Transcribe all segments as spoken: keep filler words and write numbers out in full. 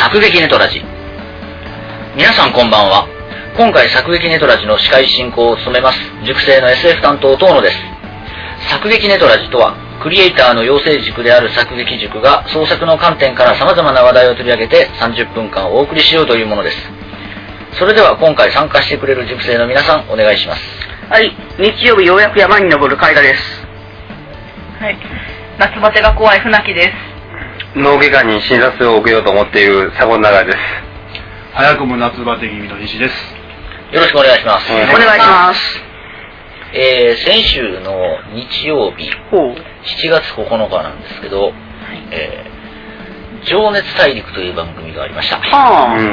作劇ネトラジ。皆さんこんばんは。今回作劇ネトラジの司会進行を務めます塾生の エスエフ 担当遠野です。作劇ネトラジとはクリエイターの養成塾である作劇塾が創作の観点から様々な話題を取り上げてさんじゅっぷんかんお送りしようというものです。それでは今回参加してくれる塾生の皆さんお願いします。 はい、日曜日ようやく山に登る海田です。 はい、夏バテが怖い船木です。 脳外科に診察を受けようと思っているサゴン長です。 早くも夏バテ気味の西です。 よろしくお願いします。 お願いします。 えー、先週の日曜日しちがつここのかなんですけど、はい、えー、情熱大陸という番組がありました。 はあ、うん、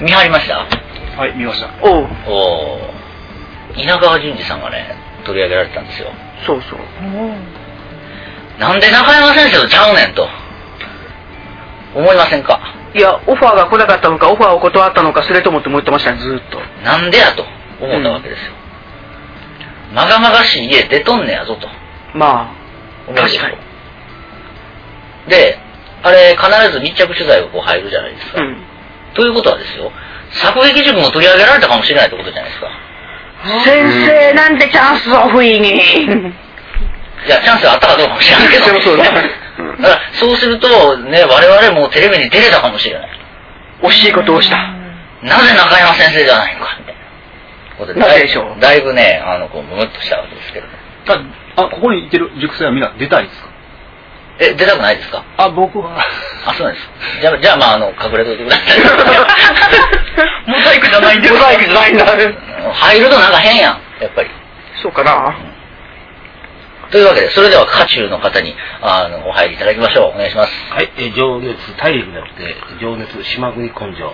見張りました？ はい、見ました。 おうお稲川淳二さんがね取り上げられたんですよ。 そうそう。 なんで中山先生とちゃうねんと思いませんか？ いや、オファーが来なかったのかオファーを断ったのかそれともって思ってましたね、ずーっと。 なんでやと思ったわけですよ、うん、まがまがしい家出とんねやぞと。 まあ確かに。 であれ必ず密着取材がこう入るじゃないですか、うん、ということはですよ、作劇塾も取り上げられたかもしれないってことじゃないですか。 先生なんてチャンスを不意にいやチャンスがあったかどうかも知らんけどそうだからそうするとね、我々もテレビに出れたかもしれない。 惜しいことをした。 なぜ中山先生じゃないのかみたいなことで、 なぜでしょう。 だいぶね、あのこうムムッとしたわけですけど。 あ、ここにいてる塾生はみんな出たいですか？ え、出たくないですか？ あ、僕は。 あ、そうなんです。じゃあ、じゃあまああの隠れといてください。 モザイクじゃないんだ。モザイクじゃないんだ。 入るとなんか変やん、やっぱり。 そうかな。 というわけで、それでは渦中の方にあのお入りいただきましょう。お願いします。 はい、え情熱大陸じゃなくて情熱島国根性。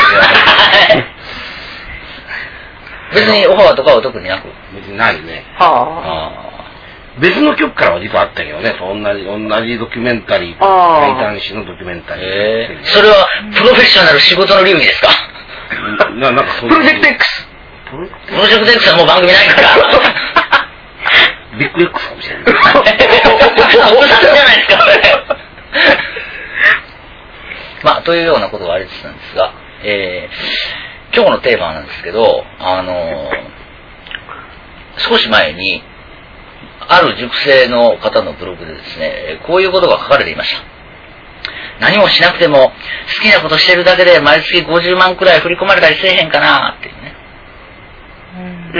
別にオファーとかは特になく。 別にないね。 はあ。別の局からは実はあったけどね、同じ同じドキュメンタリー、怪談師のドキュメンタリー。 えー、それはプロフェッショナル仕事の流儀ですか？ ななんかそうプロジェクト X。 プロジェクト X はもう番組ないから。 ビッグ X かもしれない。 おじゃないですか、それ。まあ、というようなことがありつつなんですが、えー、今日のテーマなんですけど、あのー、少し前に、ある塾生の方のブログでですね、こういうことが書かれていました。何もしなくても、好きなことしてるだけで毎月ごじゅうまんくらい振り込まれたりせえへんかなっていうね。 うん。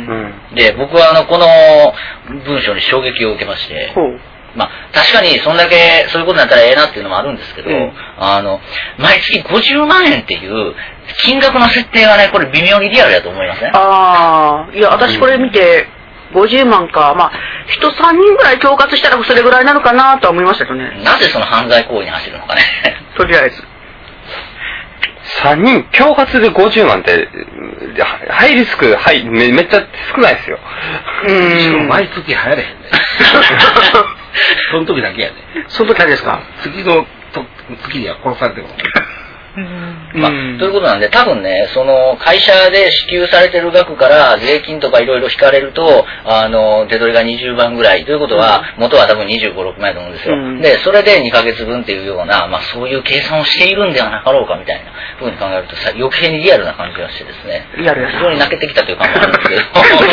で、僕はあのこの文章に衝撃を受けまして、まあ確かにそんだけそういうことになったらええなっていうのもあるんですけど、うん、あの毎月ごじゅうまんえんっていう金額の設定がね、これ微妙にリアルだと思いません？ ああ、いや私これ見てごじゅうまんか、まあ人さんにんぐらい恐喝したらそれぐらいになるかなとは思いましたけどね。 なぜその犯罪行為に走るのかね。 とりあえず。 さんにん恐喝でごじゅうまんってハイリスク、はい、め, めっちゃ少ないですよ。 うーん。しかも毎月流行れへんね。その時だけやね。 その時だけですか？ 次のと月には殺されてるもん。 まあ、ということなんで、多分ね、その会社で支給されてる額から税金とかいろいろ引かれると、あの手取りがにじゅうばんぐらいということは、うん、元は多分にじゅうご、ろくまんやと思うんですよ、うん、でそれでにかげつぶんっていうような、まあ、そういう計算をしているんではなかろうかみたいなふうに考えるとさ、余計にリアルな感じがしてですね、 リアル非常に泣けてきたという感じがあるんですけど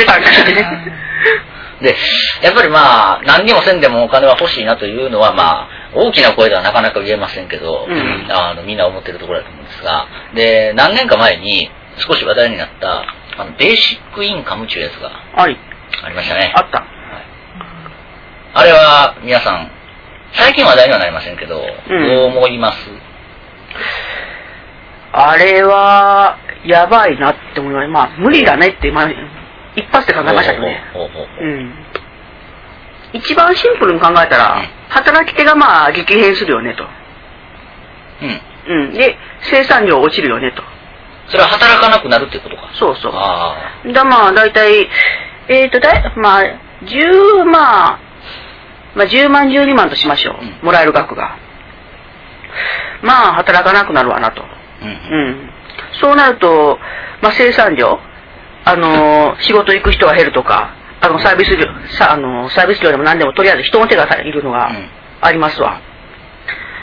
で、やっぱりまあ何にもせんでもお金は欲しいなというのは、まあ大きな声ではなかなか言えませんけど、うん、あのみんな思ってるところだと思うんですが、で何年か前に少し話題になったあのベーシックインカムというやつがありましたね。 あった、はい、 あれは皆さん最近話題にはなりませんけど、うん、どう思います？ あれはやばいなって思います。まあ無理だねって今一発で考えましたけどね。うん。一番シンプルに考えたら、うん、働き手がまあ激変するよねと。うん。うん。で、生産量落ちるよねと。 それは働かなくなるってことか。 そうそう。 ああ。 だまあ大体、えっとだい、まあ、じゅう、まあ、まあじゅうまん、じゅうにまんとしましょう。うん、もらえる額が。まあ働かなくなるわなと。うん。うん。そうなると、まあ生産量、あのー、仕事行く人が減るとか、あのサービス料、さあのー、サービス料でも何でもとりあえず人の手がいるのがありますわ。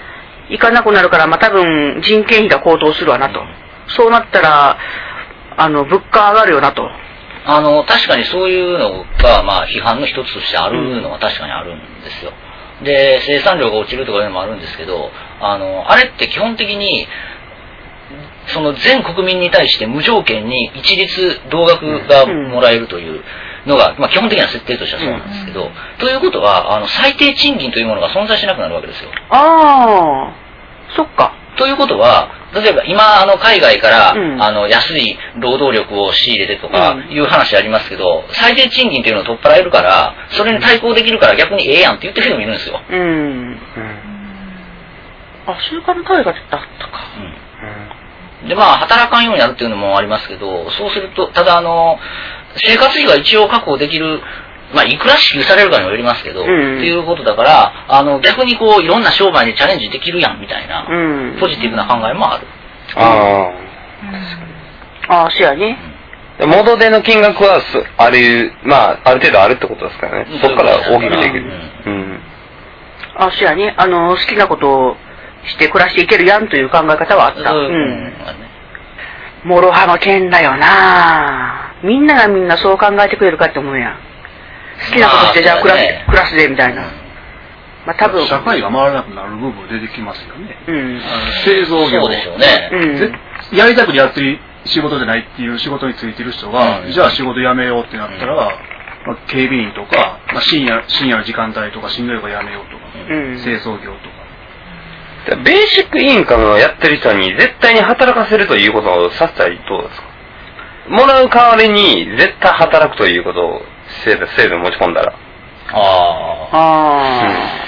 行かなくなるから、まあ多分人件費が高騰するわなと。うん、そうなったら、あの、物価上がるよなと。 あの、確かにそういうのが、まあ批判の一つとしてあるのは確かにあるんですよ。で、生産量が落ちるとかいうのもあるんですけど、あの、あれって基本的に、その全国民に対して無条件に一律同額がもらえるというのが、まあ基本的な設定としてはそうなんですけど、うん、ということは、あの、最低賃金というものが存在しなくなるわけですよ。 ああ、そっか。 ということは、例えば今、あの、海外から、うん、あの、安い労働力を仕入れてとかいう話ありますけど、うん、最低賃金というのを取っ払えるから、それに対抗できるから逆にええやんって言ってる人もいるんですよ。うん。うん、 あ、そういう考え方だったか。 うん。で、まあ、働かんようになるっていうのもありますけど、そうすると、ただあの、生活費は一応確保できる、まあ、いくら支給されるかにもよりますけど、うん、っていうことだから、あの、逆にこう、いろんな商売にチャレンジできるやん、みたいな、うん、ポジティブな考えもある。 ああ。ああ、そうやね。 うん、元手の金額は、ある、まあ、ある程度あるってことですからね。そこから大きくできる。うん。うん、 ああ、そうやね。あの、好きなことをして暮らしていけるやんという考え方はあった。うん。うん、諸刃の剣だよな。みんながみんなそう考えてくれるかって思うやん。好きなことしてじゃあ暮らす、ね、暮らすでみたいな。まあ多分社会が回らなくなる部分出てきますよね。うん。あの製造業。 そうでしょうね。 うん。やりたくてやってる仕事じゃないっていう仕事についてる人が、うん、じゃあ仕事辞めようってなったら、うん、まあ、警備員とか、まあ、深夜深夜の時間帯とかしんどいから辞めようとか、うん、製造業とか。 ベーシックインカムをやってる人に絶対に働かせるということをさせたらどうですか？もらう代わりに絶対働くということを制度、制度に持ち込んだら。 ああ。あ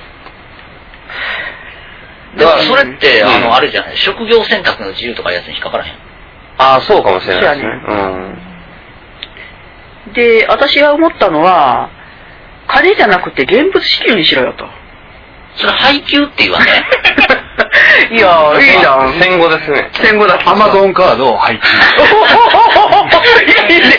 あ。でもそれって、うん、あの、あれじゃない、職業選択の自由とかいうやつに引っかからへん。 ああ、そうかもしれないですね。 うん。で、私が思ったのは、金じゃなくて現物支給にしろよと。 それ配給って言わね。 いやー、いいじゃん。 戦後ですね。 戦後だ。 アマゾンカードを配給。 いいね。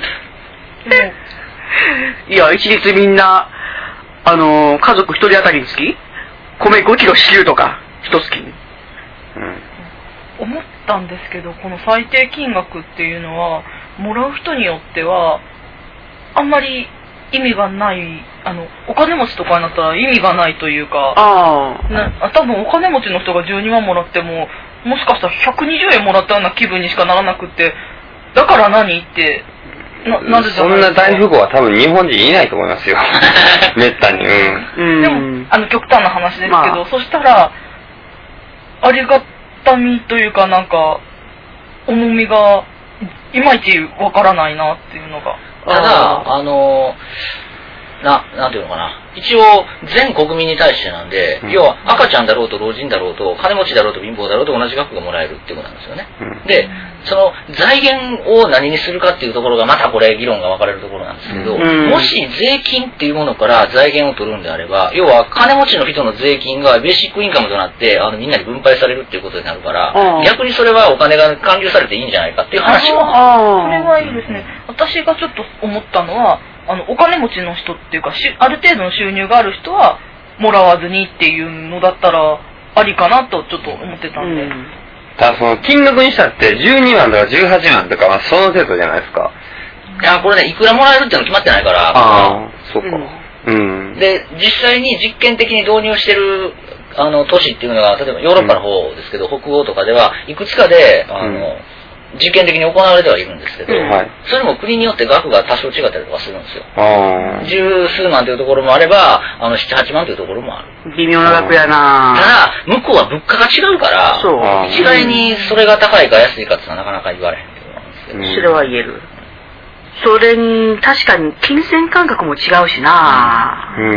いや、一律みんな、あのー、家族一人当たりにつき、米ごキロ支給とか、一月に。 うん。思ったんですけど、この最低金額っていうのは、もらう人によっては、あんまり意味がない、あの、お金持ちとかになったら意味がないというか、 あな多分お金持ちの人がじゅうにまんもらっても、もしかしたらひゃくにじゅうえんもらったような気分にしかならなくて、だから何って、な、なぜじゃないですか。 そんな大富豪は多分日本人いないと思いますよ。めったに。 うん。 でも、あの、極端な話ですけど、まあ、そしたら、ありがたみというかなんか、重みが、いまいちわからないなっていうのが。 ただ、あの、な、なんていうのかな。一応、全国民に対してなんで、うん、要は赤ちゃんだろうと老人だろうと、金持ちだろうと貧乏だろうと同じ額がもらえるっていうことなんですよね。うん、で、その財源を何にするかっていうところがまたこれ議論が分かれるところなんですけど、うん、もし税金っていうものから財源を取るんであれば、要は金持ちの人の税金がベーシックインカムとなって、あのみんなに分配されるっていうことになるから、逆にそれはお金が還流されていいんじゃないかっていう話もある。それはいいですね。私がちょっと思ったのは、あのお金持ちの人っていうかしある程度の収入がある人はもらわずにっていうのだったらありかなとちょっと思ってたんで、うん、 ただその金額にしたってじゅうにまんとかじゅうはちまんとかはその程度じゃないですか。 いやこれねいくらもらえるっていうの決まってないから。 ああそうか、うん、 で実際に実験的に導入してるあの都市っていうのが例えばヨーロッパの方ですけど、うん、北欧とかではいくつかであの、うん実験的に行われてはいるんですけど、うんはい、それも国によって額が多少違ったりとかするんですよ。十数万というところもあれば、あの七八万というところもある。 微妙な額やな。 ただ向こうは物価が違うから、一概にそれが高いか安いかってのはなかなか言われへんってことなんですけど。 それは言える。それに確かに金銭感覚も違うしな。うん。うん、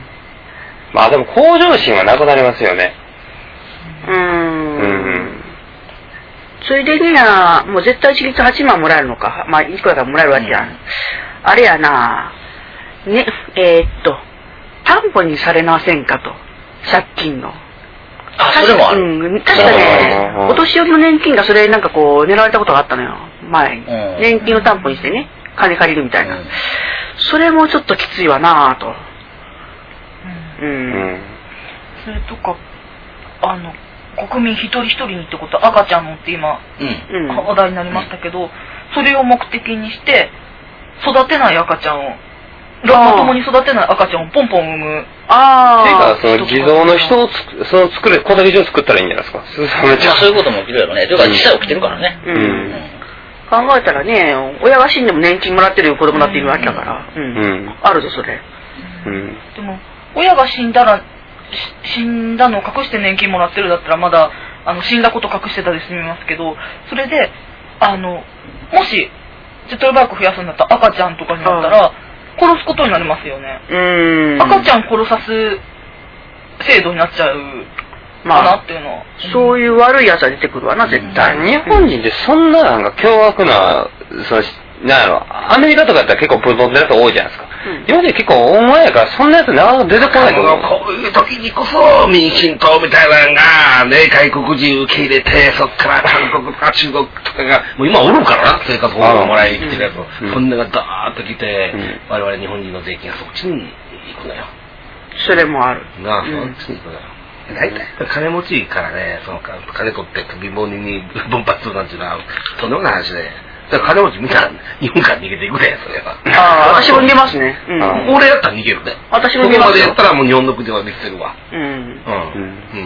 まあでも向上心はなくなりますよね。 うん。うんそれでには、もう絶対一律はちまんもらえるのか。まあ、いくらかもらえるわけやん。うん、あれやな、ね、えー、っと、担保にされませんかと。借金の。 あ、それもある。 うん、確かね、お年寄りの年金がそれなんかこう、狙われたことがあったのよ。前に。うん、年金を担保にしてね、金借りるみたいな。うん、それもちょっときついわなぁと。 うん。うん、それとか、 あの国民一人一人にってことは赤ちゃんのって今、うん、話題になりましたけど、うん、それを目的にして育てない赤ちゃんをまともに育てない赤ちゃんをポンポン産む。 ああ。ていうか、その偽造の人をつその作れ、小崎人を作ったらいいんじゃないですか。 まあそういうことも起きるやろね。というか実際起きてるからね。 うん。うん、考えたらね、親が死んでも年金もらってる子供だっているわけだから。うん。うん、あるぞ、それ。 うん。でも、親が死んだら、死んだのを隠して年金もらってるだったらまだ、あの、死んだこと隠してたで済みますけど、それで、あの、もし、ジェットルバーク増やすんだったら赤ちゃんとかになったら、殺すことになりますよね。 うーん。 赤ちゃん殺さす制度になっちゃうかなっていうのは、まあ、そういう悪いやつは出てくるわな、絶対。 日本人ってそんななんか凶悪な、その、なんやろ、アメリカとかだったら結構プロトンでやつ多いじゃないですか。うん、今まで結構大前やからそんなやつなかなか出てこないと思う。 こういう時にこそ民進党みたいなのが、ね、外国人受け入れて、そっから韓国とか中国とかが、もう今おるからな、生活保護をもらいに来てるやつを、うん、こんながダーッと来て、うん、我々日本人の税金がそっちに行くのよ。 それもある。 なあ、そっちに行くのよ。大体金持ちからね、その金取って貧乏人に分発するなんていうのは、とんでもない話で。だから金持ちみんな日本から逃げていくね、それは。 ああ、私も逃げますね。 うん。俺やったら逃げるね。 私も逃げます。 ここまでやったらもう日本の国はできてるわ。 うん。うん。うん。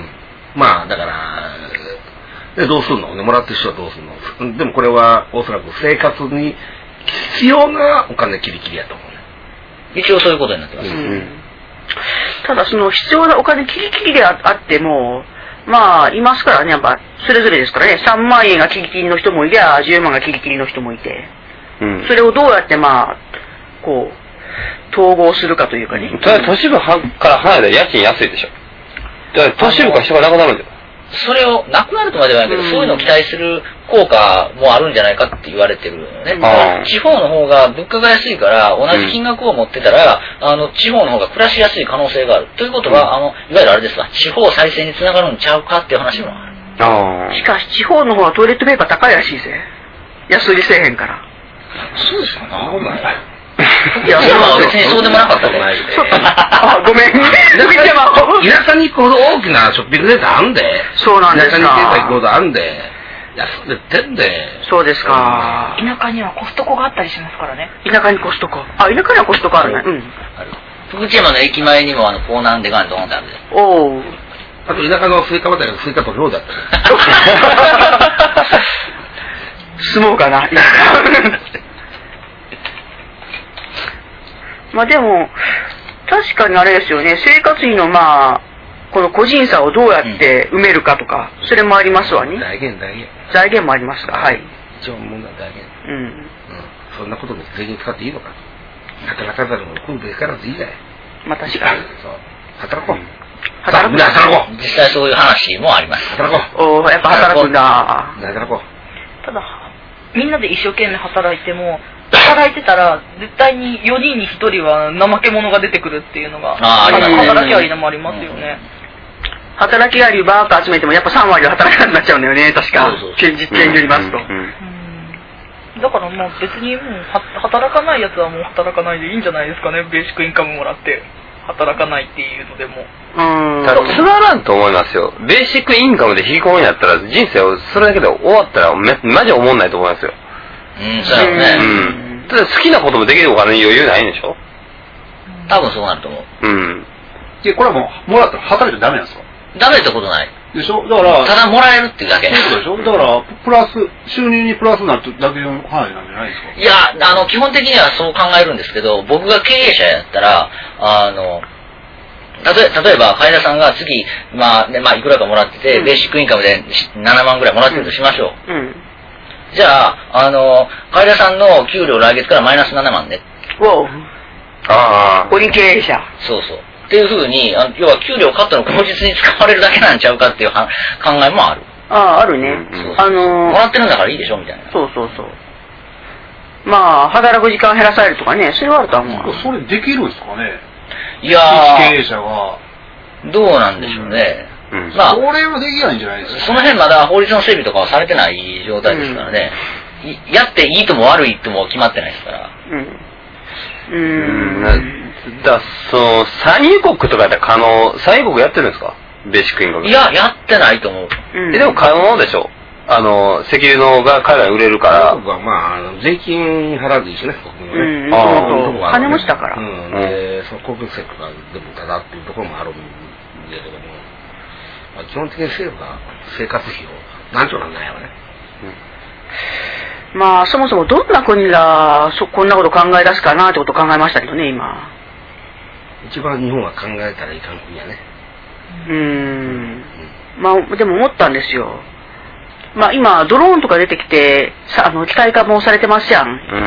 まあ、だから、で、どうすんのね、もらってる人はどうすんの。でもこれはおそらく生活に必要なお金キリキリやと思うね。 一応そういうことになってます。うん。 ただその必要なお金キリキリであっても、まあ、いますからね、やっぱ、それぞれですからね、さんまんえんがキリキリの人もいりゃ、じゅうまんがキリキリの人もいて、うん、それをどうやって、まあ、こう、統合するかというかね。 ただ、都市部から離れたら家賃安いでしょ。だから、都市部から人がなくなるんだよ。 それを、なくなるとまではないけど、うん、そういうのを期待する効果もあるんじゃないかって言われてるよね。うん、地方の方が物価が安いから、同じ金額を持ってたら、うん、あの、地方の方が暮らしやすい可能性がある。ということは、うん、あの、いわゆるあれですわ、地方再生につながるんちゃうかっていう話もある。 あしかし、地方の方はトイレットペーパー高いらしいぜ。安売りせえへんから。 そうですかな。いや、それは別にそうでもなかったじゃないで。 あ、ごめん。 田舎に行くほど大きなショッピングセンターあんで。 そうなんですか。 田舎に行くほどあんで。安くてんで。 そうですか。 田舎にはコストコがあったりしますからね。 田舎にコストコ。あ、田舎にはコストコあるね。うん。 ある。福知山の駅前にもあの、港南でガンドンってあるで。 おー。 あと田舎のスイカ畑がスイカ取るようだった。 相撲かな。まあでも、確かにあれですよね、生活費のまあ、この個人差をどうやって埋めるかとか、うん、それもありますわね。 財源、財源。 財源もありますか、はい。 一応問題は財源。 うん。うん。 そんなことで税金使っていいのか。働かざるも食うべからずいいじゃない。 まあ確かに。 そう。働こう。 働く。 働こう。 実際そういう話もあります。 働こう。 おー、やっぱ働くんだ。 働こう。ただ、みんなで一生懸命働いても、働いてたら絶対によにんにひとりは怠け者が出てくるっていうのが、ああ、働きありのもありますよね。 働きありバーッと集めてもやっぱさんわりは働かなくなっちゃうんだよね、確か。実験によりますと。 だからまあ別にもう働かないやつはもう働かないでいいんじゃないですかね。ベーシックインカムもらって働かないっていうのでも。 うん。 つまらんと思いますよ。ベーシックインカムで引きこもりになったら人生をそれだけで終わったらめマジ思んないと思いますよ。 うん、そうやろね。 うん。ただ好きなこともできるお金に余裕ないんでしょ。 多分そうなると思う。 うん。 で、これはもう、もらったら働いちゃダメなんですか？ ダメってことない。 でしょ？だから、 ただもらえるっていうだけ。 そういうことでしょ？だから、プラス、収入にプラスになるだけの話なんじゃないですか？ いや、あの、基本的にはそう考えるんですけど、僕が経営者やったら、あの、たとえ、例えば、海田さんが次、まあ、ね、まあ、いくらかもらってて、うん、ベーシックインカムでななまんぐらいもらってるとしましょう。 うん。うん、 じゃあ、あの、海田さんの給料来月からマイナスななまんね。 おう。 ああ。 個人経営者。 そうそう。っていうふうに、あ要は給料カットの口実に使われるだけなんちゃうかっていう考えもある。 ああ、あるね。 そうそうあのー、もらってるんだからいいでしょみたいな。 そうそうそう。まあ、働く時間減らされるとかね、それはあると思う。 それできるんですかね？ いやー。 経営者は。 どうなんでしょうね。 うん。まあ、それはできないんじゃないですか。 その辺まだ法律の整備とかはされてない状態ですからね。うん、やっていいとも悪いとも決まってないですから。 うん。うーん。だその、産油国とかやったら可能、産油国やってるんですか？ ベーシックインカム。 いや、やってないと思う。 うん、 え、でも買うものでしょ。あの、石油のが海外に売れるから。 僕はまあ、税金払うでいいしね、国民はね。 うん、ああ、金持ちだから。 うん。で、その公共セクターでもただっていうところもあるんだけども、まあ、基本的に政府が生活費をなんとなんないよね。 うん、まあ、そもそもどんな国がそこんなこと考え出すかなってことを考えましたけどね、今。 一番日本が考えたらいかん国やね。 うーん。まあ、でも思ったんですよ。まあ今、ドローンとか出てきて、さあの、機械化もされてますやん。うん。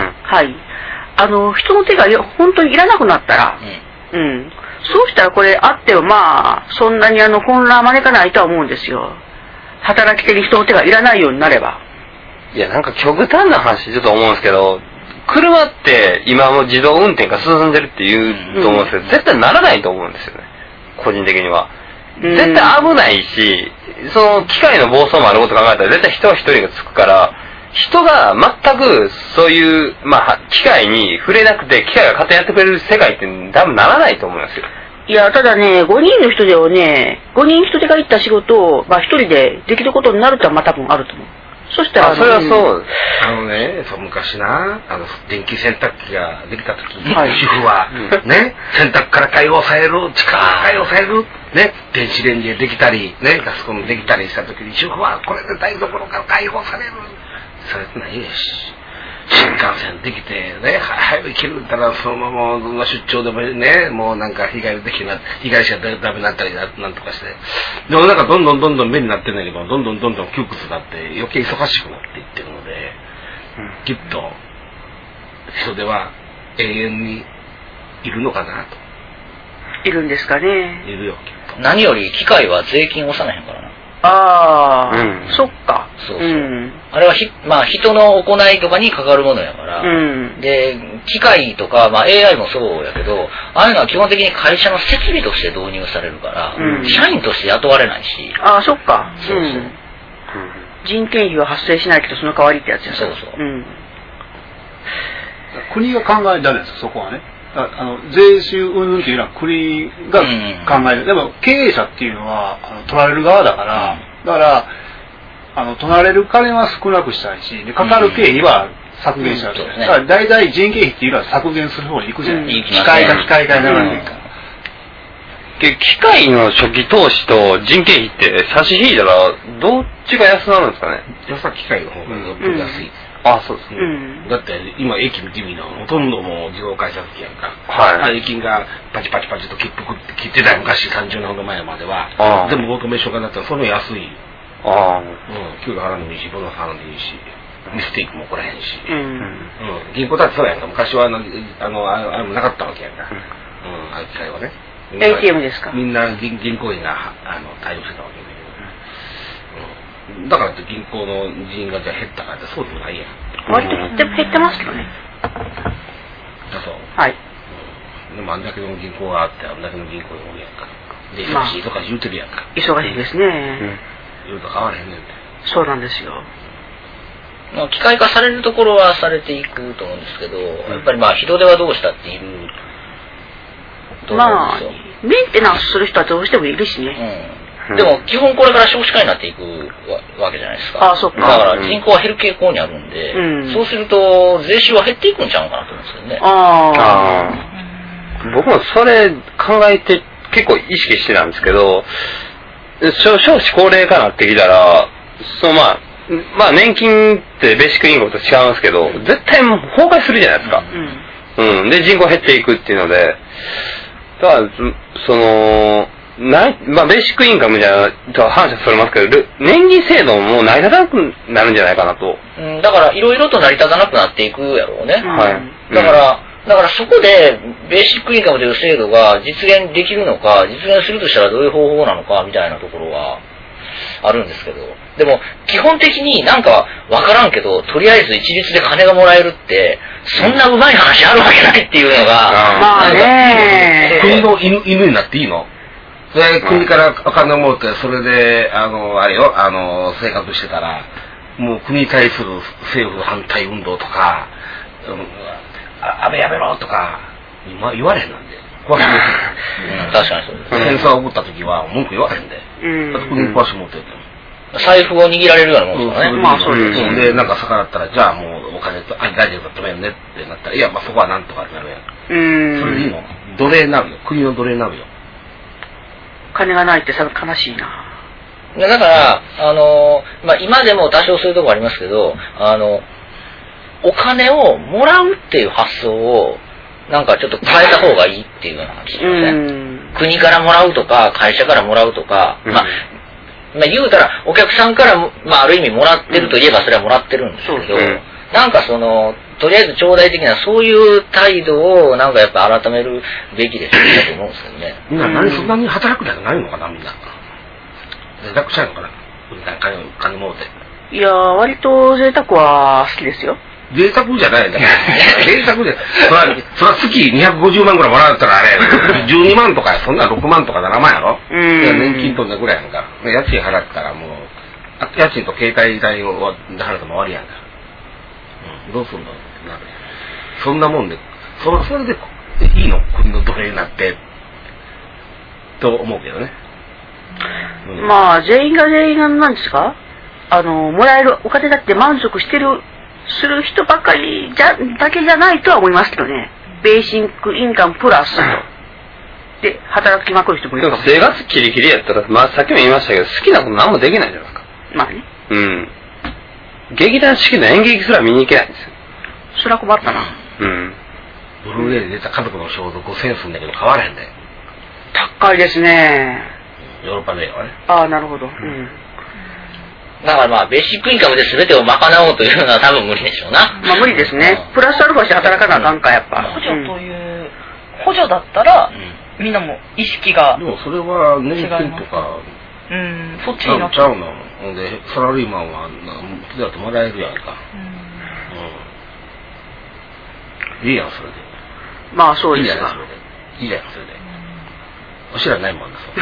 はい。あの、人の手が本当にいらなくなったら、うん。うん。そうしたらこれあってはまあ、そんなにあの、混乱は招かないとは思うんですよ。働き手に人の手がいらないようになれば。 いや、なんか極端な話ちょっと思うんですけど、車って今も自動運転が進んでるって言うと思うんですけど、うん、絶対ならないと思うんですよね。個人的には。絶対危ないし、その機械の暴走もあること考えたら絶対人は一人がつくから、人が全くそういう、まあ、機械に触れなくて機械が勝手にやってくれる世界って多分ならないと思うんですよ。 いや、ただね、ごにんの人手をね、ごにん人手が行った仕事を、まあ一人でできることになるってのはまあ多分あると思う。そしたら、 あ、それはそう。 あのね、そう昔な、あの電気洗濯機ができた時に、はい、主婦は、ね、洗濯から解放される、力から解放される、ね、電子レンジでできたり、ね、ガスコンロできたりした時に、主婦はこれで台所から解放される。されてないですし。新幹線できてね、早く行けるったらそのまま出張でもね、もうなんか被害できな、被害者がダメになったりなんとかして、でもなんかどんどんどんどん便利になってるんだけど、どんどんどんどん窮屈になって余計忙しくなっていってるので、うん、きっと人手は永遠にいるのかなと。 いるんですかね。 いるよきっと。 何より機械は税金を納めへんからな。 ああ、うん、そっか。 そうそう。うん、あれはひ、まあ人の行いとかにかかるものやから、うん、で、機械とか、まあ エーアイ もそうやけど、ああいうのは基本的に会社の設備として導入されるから、うん、社員として雇われないし。 ああ、そっか。そうそう。うん、人件費は発生しないけど、その代わりってやつや。 そうそう。うん、 国が考えられるんですよ、そこはね。ああの税収云々っていうのは国が考える、うん、でも経営者っていうのはあの取られる側だから、うん、だからあの取られる金は少なくしたいし、でかかる経費は削減したい、うんうん、だから大体人件費っていうのは削減する方に行くじゃないですか、うん、機械が機械化にならないから、 うん、機械の初期投資と人件費って差し引いたらどっちが安なるんですかね。 やっぱ機械の方がよっぽど安い、うん、 あ、そうですね、 うん、だって今駅見てみるのほとんどもう自動改札機やんか、はい、駅員がパチパチパチと切符切ってた昔さんじゅうねんほど前まではでもオートメーション化になったらそれも安い、あ、うん、給料払うんでいいしボーナス払うんでいいしミステイクも起こらへんし、うんうん、銀行だってそうやんか、昔はあのあのあれもなかったわけやんか、うん、あの機械はねエーティーエム ですか、 みんな 銀, 銀行員があの対応してたわけだけど、うん、だからって銀行の人員がじゃ減ったからってそうでもないやん。 割と減って減ってますけどね。 だそう。 はい。 うん、でもあんだけの銀行があってあんだけの銀行がおるやんか。で忙しいとか言うてるやんか。 忙しいですね。うん。 言うと変わらへんねんて。 そうなんですよ。 まあ機械化されるところはされていくと思うんですけど、うん、やっぱりまあ人手はどうしたっていると思うんですよ。まあメンテナンスする人はどうしてもいるしね。 うん。でも基本これから少子化になっていくわけじゃないですか。 あ、そっか。 だから人口は減る傾向にあるんで、うん、そうすると税収は減っていくんちゃうかなと思うんですよね。 ああ。僕もそれ考えて結構意識してたんですけど、少子高齢化になってきたら、そのまあ、まあ年金ってベーシックインカムと違うんですけど、絶対もう崩壊するじゃないですか。うん。うん。で人口減っていくっていうので、だからその。ない、まあ、ベーシックインカムじゃ、とは反射されますけど、年金制度も成り立たなくなるんじゃないかなと。 うん、だから、いろいろと成り立たなくなっていくやろうね。 はい。 だから、うん、だからそこで、ベーシックインカムという制度が実現できるのか、実現するとしたらどういう方法なのか、みたいなところは、あるんですけど。でも、基本的になんか、わからんけど、とりあえず一律で金がもらえるって、そんなうまい話あるわけないっていうのが、 まあね国の犬になっていいの？で国からお金をもらってそれであのあれよあの生活してたらもう国に対する政府反対運動とか、うん、安倍やめろとか言われへんなんで壊し持ってうん、確かにそうです。 戦争が起こった時は文句言わへんで。 うんだって国に壊し持ってる財布を握られるようなもんですからね。 まあそうです。 で、なんか逆らったら、じゃあもうお金と、あ、大丈夫だ、止めるねってなったら、いや、まあそこはなんとかってなるやん。 うん。 それでいいの奴隷になるよ。国の奴隷になるよ。 金がないってさ、悲しいな。 だから、あの、まあ、今でも多少そういうところありますけど、あの、お金をもらうっていう発想を、なんかちょっと変えた方がいいっていうような話ですね。国からもらうとか、会社からもらうとか、まあ、まあ、言うたら、お客さんから、まあ、ある意味もらってるといえばそれはもらってるんですけど、うん、なんかその、とりあえず頂戴的なそういう態度をなんかやっぱ改めるべきですよねと思うんですけどね。 みんな何そんなに働くんじゃないのかな、みんな。贅沢したいのかな、金、金もうて。 いやー、割と贅沢は好きですよ。 贅沢じゃないんだから。贅沢で、そら、そら月にひゃくごじゅうまんぐらいもらったらあれ、じゅうにまんとか、そんなろくまんとかななまんやろ。うん。年金とんだぐらいやんか。家賃払ったらもう、家賃と携帯代を払っても終わりやんか。うん。どうすんのなる。そんなもんで、そそれでいいの国の奴隷になって、と思うけどね。 うん、まあ、全員が全員が何ですかあの、もらえるお金だって満足してる、する人ばかりじゃ、だけじゃないとは思いますけどね。ベーシックインカムプラスと。で、働きまくる人もいるかもしれない。 生活キリキリやったら、まあさっきも言いましたけど、好きなこと何もできないじゃないですか。 まあね。 うん。劇団四季の演劇すら見に行けないんですよ。 それは困ったな。 うん。 ブルーレイで出た家族の肖像ごせんえんすんだけど変わらへんで。 高いですね。 ヨーロッパではね。 ああ、なるほど。うん。 だからまあ、ベーシックインカムで全てを賄おうというのは多分無理でしょうな。 まあ無理ですね。プラスアルファして働かなあかんか、やっぱ。 補助という、補助だったら、みんなも意識が。 でもそれは年金とか、 うん、そっちになっちゃうの。ほんで、サラリーマンは、手だともらえるやんか。うん。いいやん、それで。 まあそうですか。いいやん、それで。おしらないもんな、そう。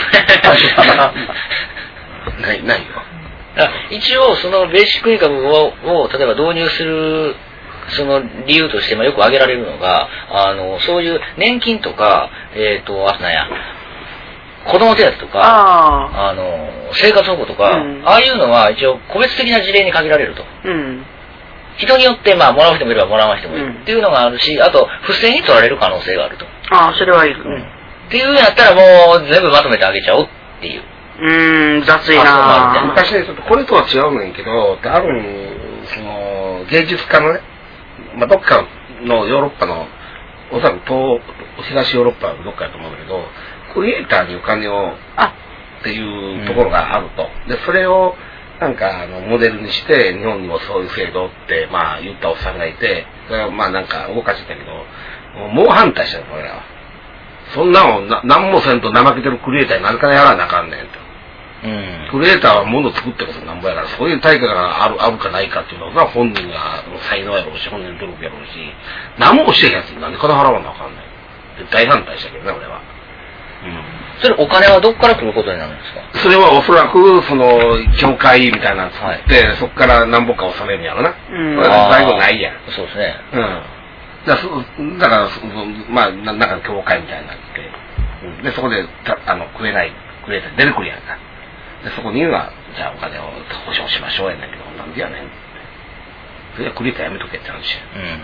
ない、ないよ。 一応、そのベーシックインカムを、を例えば導入する、その理由として、まあ、よく挙げられるのが、あの、そういう年金とか、えっ、ー、と、あとなんや、子供手当とか、ああの、生活保護とか、うん、ああいうのは一応個別的な事例に限られると。うん、人によって、まあ、もらう人もいればもらわない人もいる、うん、っていうのがあるし、あと、不正に取られる可能性があると。 ああ、それはいる。うん、 っていうやったらもう全部まとめてあげちゃおうっていう。 うーん、雑いなぁ。 昔ね、ちょっとこれとは違うねんけど、ある、その、芸術家のね、まあ、どっかのヨーロッパの、おそらく東、東ヨーロッパのどっかだと思うんだけど、クリエイターにお金を、っていうところがあると。で、それを、なんか、あの、モデルにして、日本にもそういう制度って、まあ、言ったおっさんがいて、それはまあ、なんか動かしてたけど、もう反対したよ、これらは。そんなの、な、何もせんと怠けてるクリエイターに何からやらなあかんねんと。うん、クリエイターは物を作ってことなんぼやから、そういう対価がある、あるかないかっていうのは、本人が才能やろうし、本人の努力やろうし、何もしてへんやつになんで金払わなあかんねん。大反対したけどね、俺は。 うん。それお金はどっから来ることになるんですか？ それはおそらく、その、協会みたいなの作って、はい、そこから何ぼか納めるんやろな。うん。最後ないやん。 そうですね。 うん。だから、だからまあ、なんか協会みたいになって、うん、で、そこで、たあの、食えない、クリエイター出てくるやんか。で、そこには、じゃあお金を保証しましょうやねんけど、なんでやねんって。それはクリエイターやめとけって話や。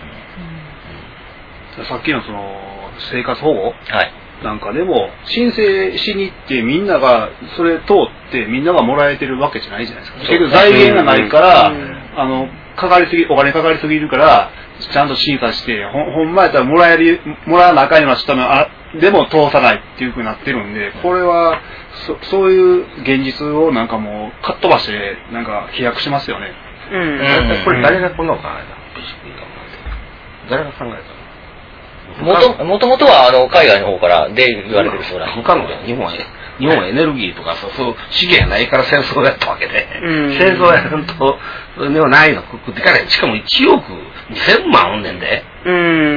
うん。うん、さっきのその、生活保護、 はい、 なんかでも、申請しに行ってみんなが、それ通ってみんながもらえてるわけじゃないじゃないですか。結局財源がないから、うん、あの、かかりすぎ、お金かかりすぎるから、ちゃんと審査して、ほ, ほんまやったらもらえる、もらわなあかんような人の、あ、でも通さないっていう風になってるんで、これは、そ, そういう現実をなんかもう、かっ飛ばして、なんか飛躍しますよね。 うん。うん、これ誰がこんなの考えたの？ベーシックインカムなんて。誰が考えたの？ もと、もともとは、あの、海外の方からで言われてるそうなんです。 他の日本は、日本はエネルギーとか、そう、そう資源ないから戦争をやったわけで、うん、戦争やると、ではないの、食ってかない。しかもいちおくにせんまんおんねんで。 うん、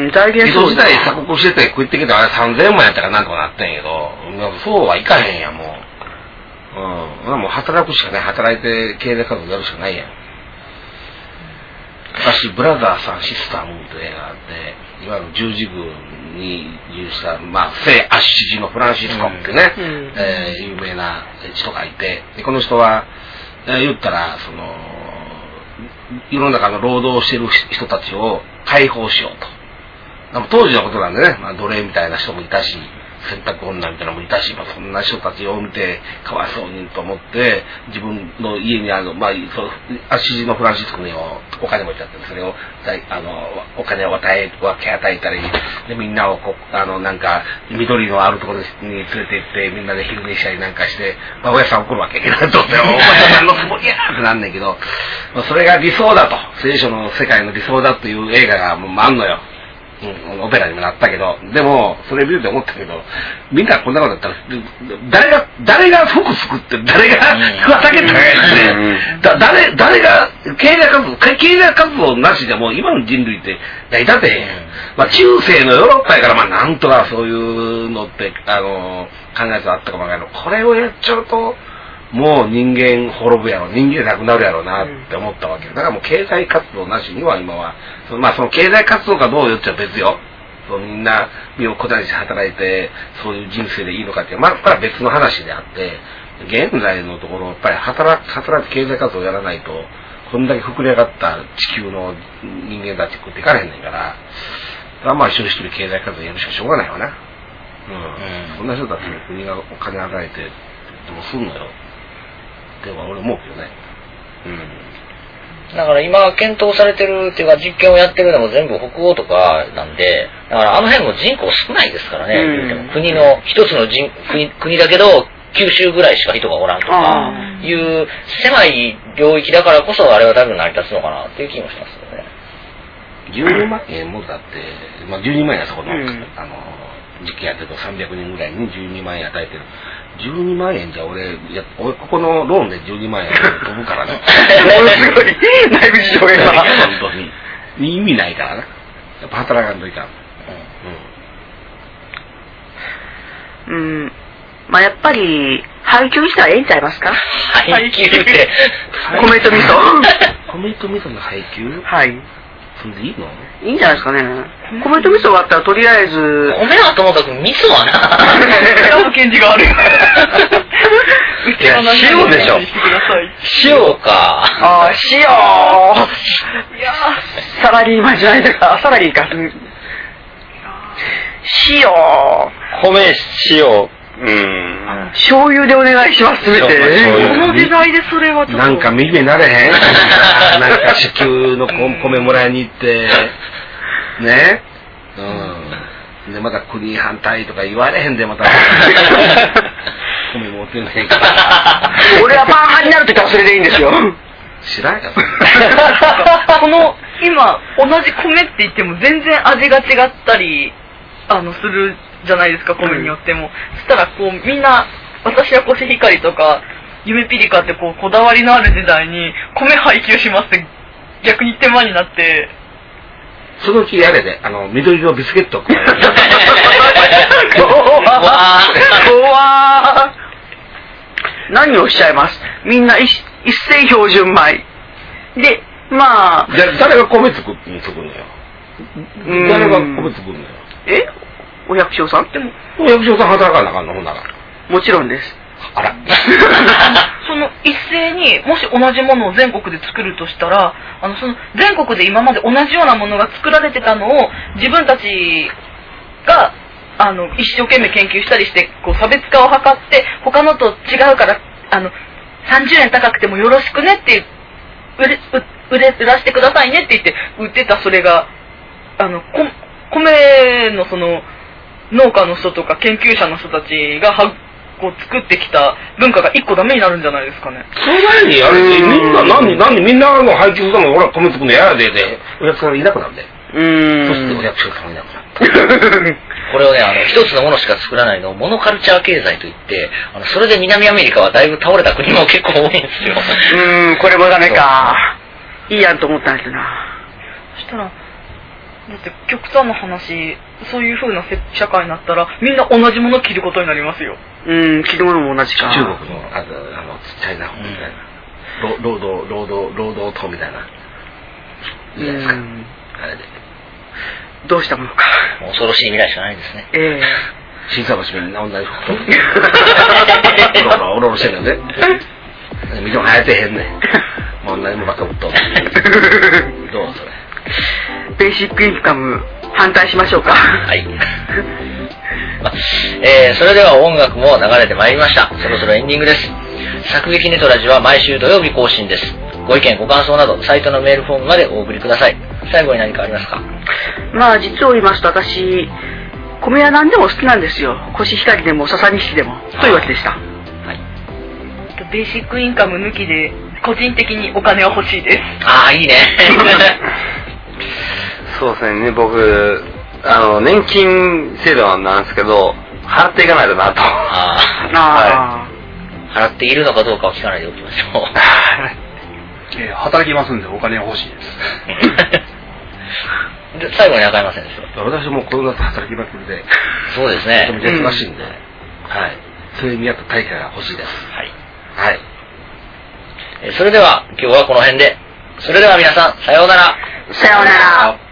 財源江戸時代鎖国してて食ってきたらさんぜんまんやったからなんとかなってんやけど、そうはいかへんやん、もう。うん。もう働くしかない。働いて経済活動やるしかないやん。 昔ブラザーさんシスタームーンという映画があって、いわゆる十字軍に従した、まあ、聖アッシジのフランシスコってね、うん、えー、有名な人がいて、でこの人は、えー、言ったらその世の中の労働している人たちを解放しようと。当時のことなんでね、まあ、奴隷みたいな人もいたし、洗濯女みたいなのもいたし、まあ、そんな人たちを見てかわいそうにと思って自分の家にあの、まあ、そうアッシジのフランシスコにお金持ちだったんで、それをあのお金を与え分け与えたりで、みんなをこあのなんか緑のあるところに連れて行ってみんなで昼寝したりなんかして、まあ、おやさん怒るわけやけど、どうせお前さんのつもりやーってなんねんけど、まあ、それが理想だと、聖書の世界の理想だという映画がもうあんのよ。うん、オペラにもなったけど、でもそれ見ると思ったけど、みんなこんなことだったら誰が誰が服作って誰が畑耕してだ誰誰が経済活動経済活動なしでも今の人類って成り立てへん、まあ、中世のヨーロッパやからまあなんとかそういうのってあの考えてあったかもわからないけど、これをやっちゃうともう人間滅ぶやろ、人間なくなるやろうなって思ったわけだからもう経済活動なしには今はその、まあ、その経済活動かどうよっては別よ。そうみんな身をこだわりして働いてそういう人生でいいのかっていう、まあ、これは別の話であって、現在のところやっぱり働く働く経済活動をやらないとこんだけ膨れ上がった地球の人間たち食っていかれへんねんから、まあ一人一人経済活動やるしかしょうがないわな。うん。そんな人たちに国がお金与えてどうすんのよ。では俺思うけどね。 うん。だから今検討されてるっていうか実験をやってるのも全部北欧とかなんで、だからあの辺も人口少ないですからね。うん、国の一つの人 国, 国だけど九州ぐらいしか人がおらんとかいう狭い領域だからこそあれは多分成り立つのかなっていう気もしますよね。 じゅうにまんえんもだって、まあ、じゅうにまんえんはそこの、うん、あの実験やってるとさんびゃくにんぐらいにじゅうにまんえん与えてる。じゅうにまんえんじゃ俺、や俺ここのローンでじゅうにまんえん飛ぶからね。 ものすごい内部事情が今。 本当に。意味ないからな。やっぱ働かんといかん。 うん。うん。まあやっぱり、配給したらええんちゃいますか？ 配給って。 米と味噌。 米と味噌の配給？ はい。 それでいいの？ いいんじゃないですかね。米と味噌があったらとりあえず。 米はともかく味噌はな。 選ぶ権利がある。 うちは塩でしょ。 塩か。 ああ、塩。いやサラリーマンじゃないですか。サラリーか。塩。 米、塩。うん。 醤油でお願いしますって。 この時代でそれはちょっと。 なんか右目なれへん。なんか支給の米もらいに行って、ね。うん。で、また国反対とか言われへんで、また。米持ってないから。 俺はパン派になるって言ったらそれでいいんですよ。 知らんやろ。この、今、同じ米って言っても全然味が違ったり、あの、する。じゃないですか、米によっても。うん、そしたらこうみんな私はコシヒカリとか夢ピリカってこうこだわりのある時代に米配給しますって逆に手間になって、 そのうちあれであの緑のビスケットを怖何をしちゃいます。みんな 一, 一斉標準米で、まあじゃあ誰が米作るのよ。誰が米作るのよ。 えお百姓さん？ でもお百姓さん働かなあかんのほんなら。 もちろんです。 あら。 その一斉にもし同じものを全国で作るとしたら、あのその全国で今まで同じようなものが作られてたのを自分たちがあの一生懸命研究したりしてこう差別化を図って他のと違うからあのさんじゅうえん高くてもよろしくねって売れ売れ売らせてくださいねって言って売ってたそれがあのこ米のその農家の人とか研究者の人たちがはこう作ってきた文化が一個ダメになるんじゃないですかね。 その前にあれみんな何何みんなの配給するの俺は米作るのやででお客さんがいなくなるんで。うーん。そしてお客さんがいなくなった。 これをねあの一つのものしか作らないのをモノカルチャー経済といってあのそれで南アメリカはだいぶ倒れた国も結構多いんですよ。 うーんこれもダメか。いいやんと思ったんですな。 そしたら。だって極端な話そういう風な社会になったらみんな同じものを着ることになりますよ。 うん着るものも同じか。 中国のあのあのちっちゃいなみたいな、うん、労働労働労働党みたいないいじゃないですか。あれで。 どうしたものか。 恐ろしい未来しかないですね。 ええ新沢橋弁に女に吹くと。おろおろおろおろしてるんだよね。みんな流行ってへんねん。もう女にもばっかぶっと。どうそれ。 ベーシックインカム反対しましょうか。 はい。まえー、それでは音楽も流れてまいりました。そろそろエンディングです。作劇ネトラジは毎週土曜日更新です。ご意見ご感想などサイトのメールフォームまでお送りください。最後に何かありますか？ まあ実を言いますと私米は何でも好きなんですよ。コシヒカリでも笹錦でもというわけでした。はい。 ベーシックインカム抜きで個人的にお金は欲しいです。 ああいいね。 そうですね、僕あの年金制度なんですけど払っていかないとなと。 ああ、はい、払っているのかどうかを聞かないでおきましょう。 えー、働きますんでお金は欲しいです。 で最後に中山先生。 私もこの夏働きまくりで。 そうですね。 めちゃめちゃ忙しいんで、うん、はい。それに見合った対価が欲しいです。 はい。 はい。 えー、それでは今日はこの辺で。それでは皆さんさようなら。 さようなら。